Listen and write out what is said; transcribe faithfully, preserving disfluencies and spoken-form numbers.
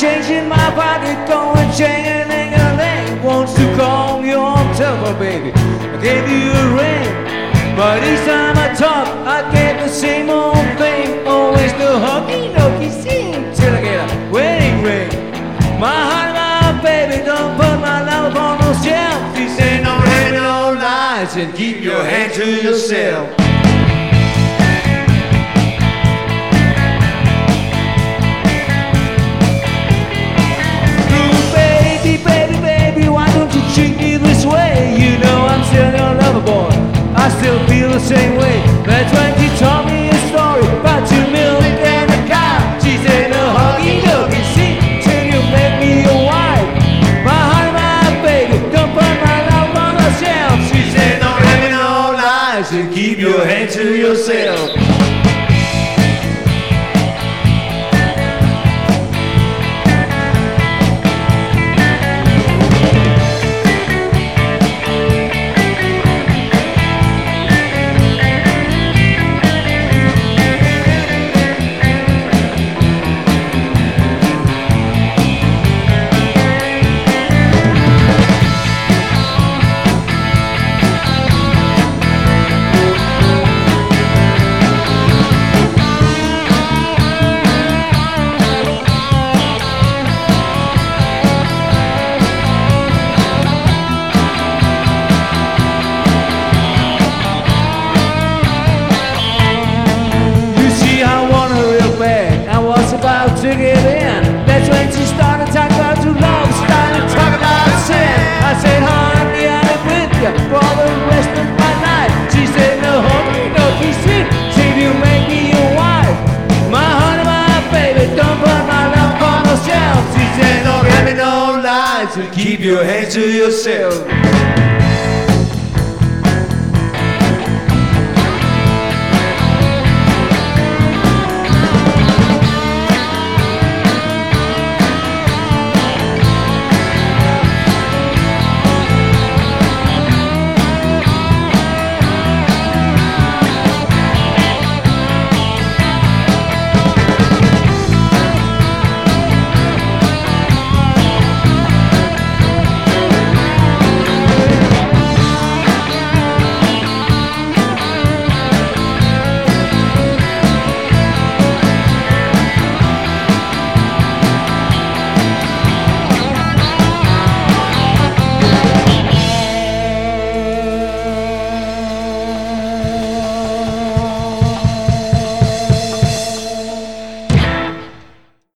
change in my pocket, going chang-a-ling-a-ling. Wants to call you on telephone, baby. I gave you a ring, but each time I talk, I get the same old thing. Always the hokey-dokey scene till I get a wedding ring. My heart, my baby, don't put my love on no shelf. She said, don't have no lies and keep your hand to yourself. Treat me this way, you know I'm still your lover boy. I still feel the same way. That's when she told me a story about two million and a cow. She said, no huggy duggy, see, till you make me your wife. My honey, my baby, don't put my love on the shelf. She said, don't have me no lies and keep your hand to yourself. About to get in. That's when she started talking about true love, started talking about sin. I said, honey, I'm with you for the rest of my life. She said, no, honey, no, kiss it till you make me your wife. My honey, my baby, don't put my love on the shelf. She said, don't have me no lies and keep your hands to yourself.